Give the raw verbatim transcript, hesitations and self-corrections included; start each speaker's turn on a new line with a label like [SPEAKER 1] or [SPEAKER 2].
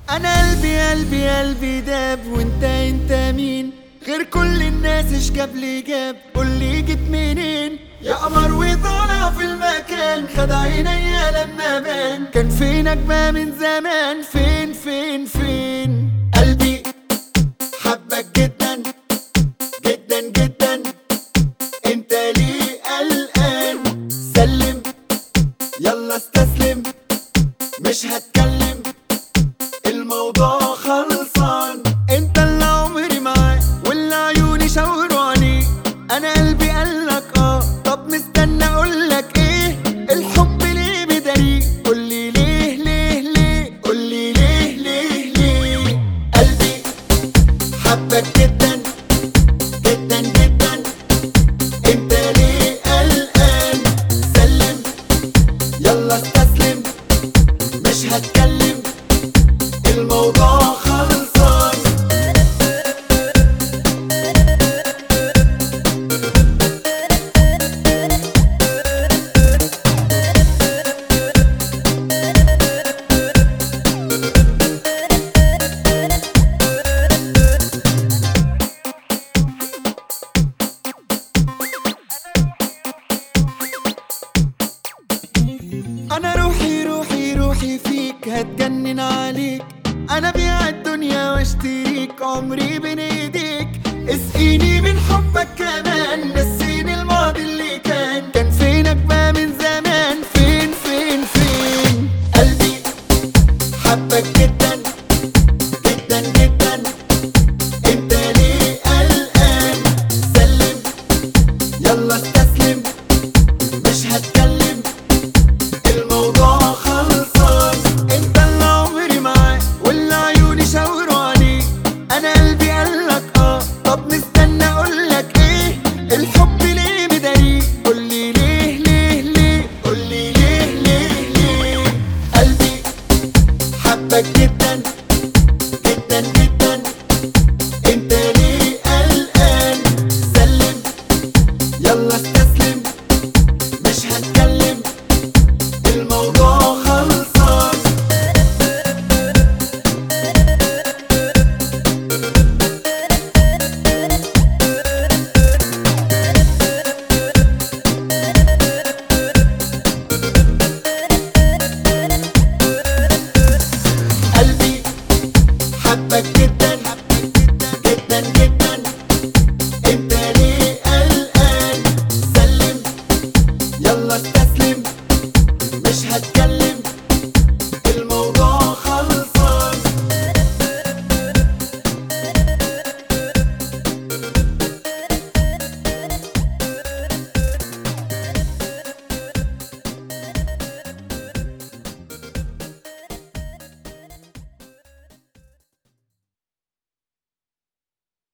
[SPEAKER 1] انا قلبي قلبي قلبي داب، وانت انت مين غير كل الناس؟ ايش جاب لي جاب؟ قولي جيت منين يا قمر وطالع في المكان؟ خد عينيا لما بان، كان فينك بقى من زمان؟ فين فين فين؟ قلبي حبك جدا جدا جدا، انت ليه قلقان؟ سلم يلا استسلم، مش هتكلم الموضوع خلصان. انت اللي عمري معاه واللي عيوني شاوروا عليه، انا قلبي قالك اه، طب مستنى اقولك ايه؟ الحب ليه بداريه؟ قولي ليه ليه ليه؟ قولي ليه ليه ليه؟ قلبي حبك جدا جدا جدا، انت ليه قلقان؟ سلم يلا استسلم، مش هتكلم الموضوع خلصان. انا روحي روحي روحي فيك، هتجنن عليك، انا بيع الدنيا واشتريك، عمري بين ايديك. اسقيني من حبك كمان، نسيني الماضي اللي كان، كان فينك بقى من زمان؟ فين فين فين؟ قلبي حبك جدا جدا جدا، انت ليه قلقان؟ سلم يلا استسلم، مش هتكلم الموضوع خلصان. انت اللي عمري معاه واللي عيوني شاوروا عليه، انا قلبي قالك اه، طب مستنى اقولك ايه؟ الحب ليه بداريه؟ قولي ليه ليه ليه؟ قولي ليه ليه ليه؟ قلبي حبك جدا